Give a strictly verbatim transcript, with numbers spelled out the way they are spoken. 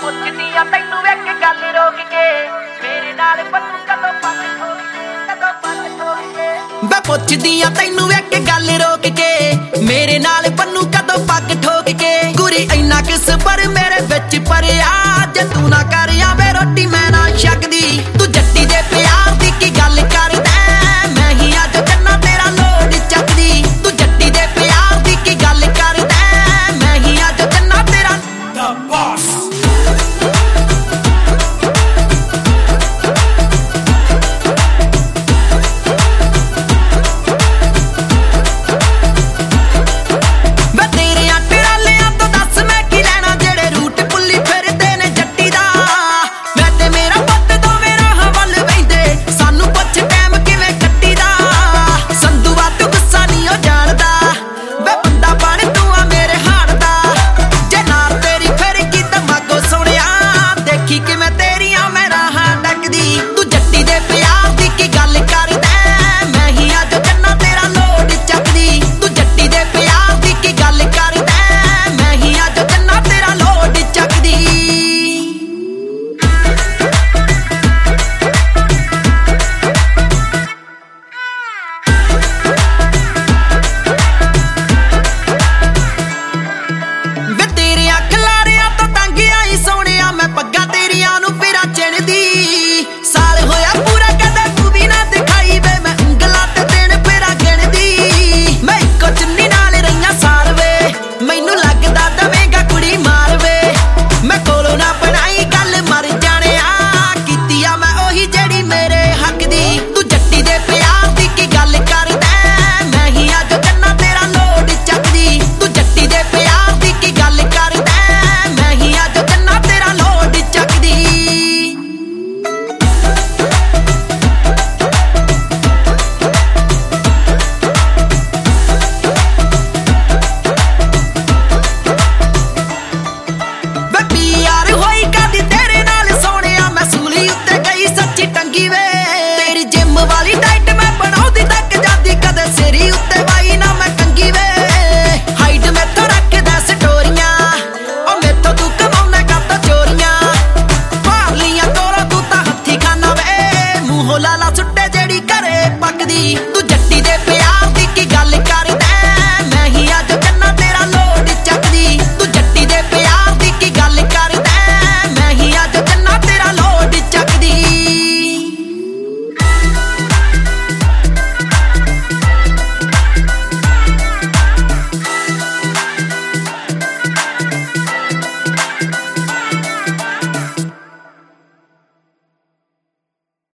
ਪੁੱਛਦੀ ਆ ਤੈਨੂੰ ਵੇਖ ਗੱਲ ਰੋਕ ਕੇ ਮੇਰੇ ਨਾਲ ਪੱਤੂ ਕਦੋਂ ਪੱਤ ਠੋਕ ਕਦੋਂ ਪੱਤ ਠੋਕ ਕੇ ਮੈਂ ਪੁੱਛਦੀ ਆ ਤੈਨੂੰ ਵੇਖ ਗੱਲ ਰੋਕ ਕੇ ਮੇਰੇ ਨਾਲ ਪੰਨੂ ਕਦੋਂ ਪੱਗ ਠੋਕ ਕੇ ਗੁਰੀ ਇੰਨਾ ਕਿਸ ਪਰ ਮੇਰੇ ਵਿੱਚ ਪਰਿਆ ਜੇ ਤੂੰ ਨਾ ਕਰ ਆਵੇ ਰੋਟੀ ਮੈਂ ਨਾ ਛਕਦੀ ਤੂੰ ਜੱਟ